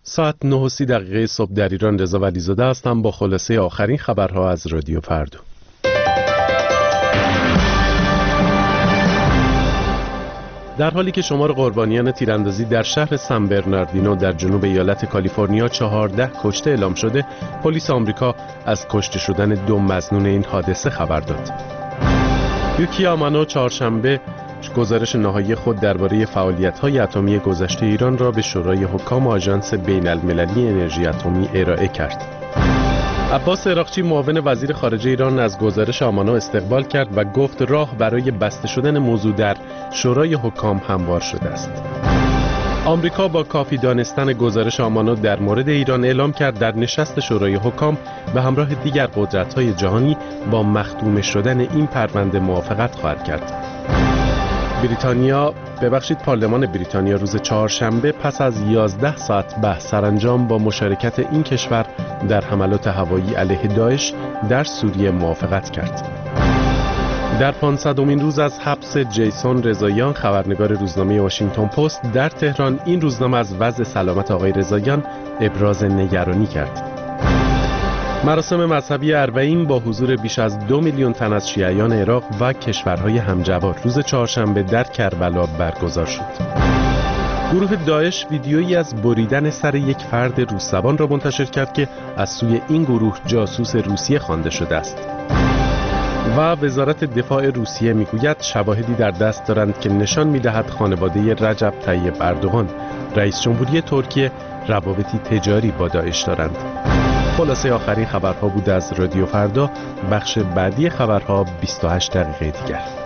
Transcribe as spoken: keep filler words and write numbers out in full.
ساعت نه و سی دقیقه صبح در ایران. رضا ولیزاده هستم با خلاصه آخرین خبرها از رادیو فردا. در حالی که شمار قربانیان تیراندازی در شهر سن برناردینو در جنوب ایالت کالیفرنیا چهارده کشته اعلام شده، پلیس آمریکا از کشته شدن دو مظنون این حادثه خبر داد. یوکی آمانو چهارشنبه گزارش نهایی خود درباره فعالیت‌های اتمی گذشته ایران را به شورای حکام آژانس بین‌المللی انرژی اتمی ارائه کرد. عباس عراقچی معاون وزیر خارجه ایران از گزارش آمانو استقبال کرد و گفت راه برای بسته شدن موضوع در شورای حکام هموار شده است. آمریکا با کافی دانستن گزارش آمانو در مورد ایران اعلام کرد در نشست شورای حکام به همراه دیگر قدرت‌های جهانی با مختوم شدن این پرونده موافقت خواهد کرد. بریتانیا ببخشید پارلمان بریتانیا روز چهارشنبه پس از یازده ساعت بحث سرانجام با مشارکت این کشور در حملات هوایی علیه داعش در سوریه موافقت کرد. در پانصدمین روز از حبس جیسون رضاییان خبرنگار روزنامه واشنگتن پست در تهران، این روزنامه از وضع سلامت آقای رضاییان ابراز نگرانی کرد. مراسم مذهبی اربعین با حضور بیش از دو میلیون تن از شیعیان عراق و کشورهای همجوار روز چهارشنبه در کربلا برگزار شد. گروه داعش ویدیویی از بریدن سر یک فرد روس‌زبان را منتشر کرد که از سوی این گروه جاسوس روسیه خوانده شده است. و وزارت دفاع روسیه میگوید شواهدی در دست دارند که نشان می‌دهد خانواده رجب طیب اردوغان رئیس جمهوری ترکیه روابطی تجاری با داعش دارند. خلاصه آخرین خبرها بود از رادیو فردا. بخش بعدی خبرها بیست و هشت دقیقه دیگر.